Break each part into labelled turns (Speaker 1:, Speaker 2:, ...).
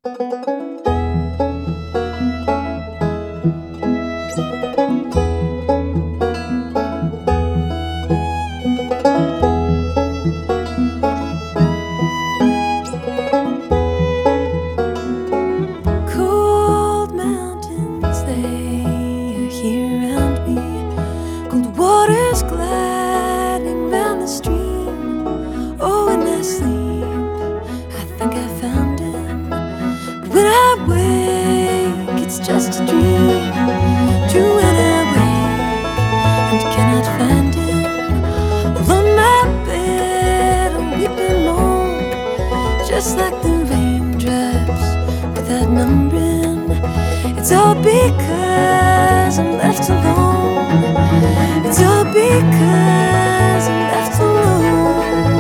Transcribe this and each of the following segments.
Speaker 1: Cold mountains, they are here around me. Cold waters gliding round the stream. Oh, when I sleep, I think I found him. But when I wake, it's just a dream. True, when I wake and cannot find him, alone my bed, I'll weep and moan, just like the raindrops without numbering. It's all because I'm left alone. It's all because I'm left alone.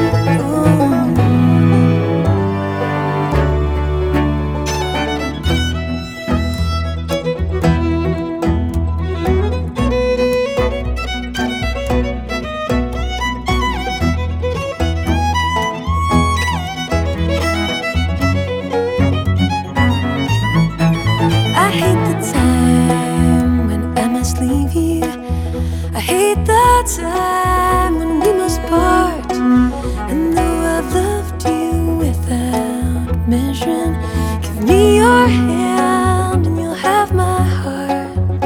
Speaker 1: I hate the time when I must leave you. I hate the time when we must part. And though I've loved you without measuring, give me your hand and you'll have my heart.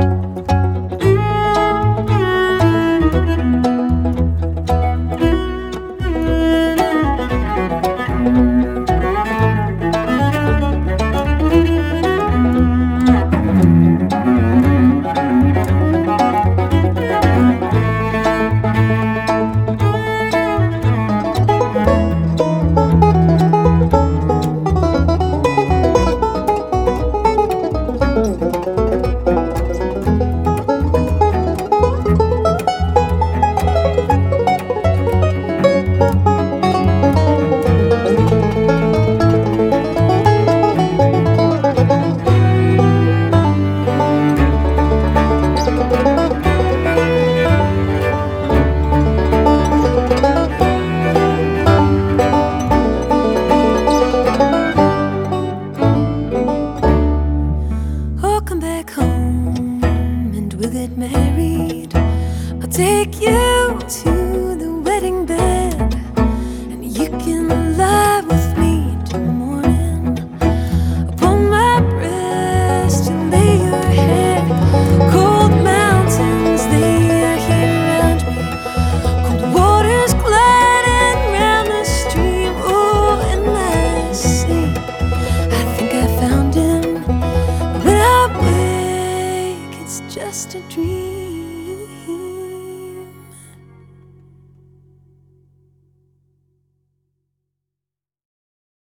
Speaker 1: Come back home and we'll get married. I'll take you to the wedding bed, and you can lie with me till morning. Upon my breast you'll lay your head. Cold mountains, they are here around me. Cold waters gliding round the stream. Oh, and I sleep, I think I found him. When I wake, it's just a dream.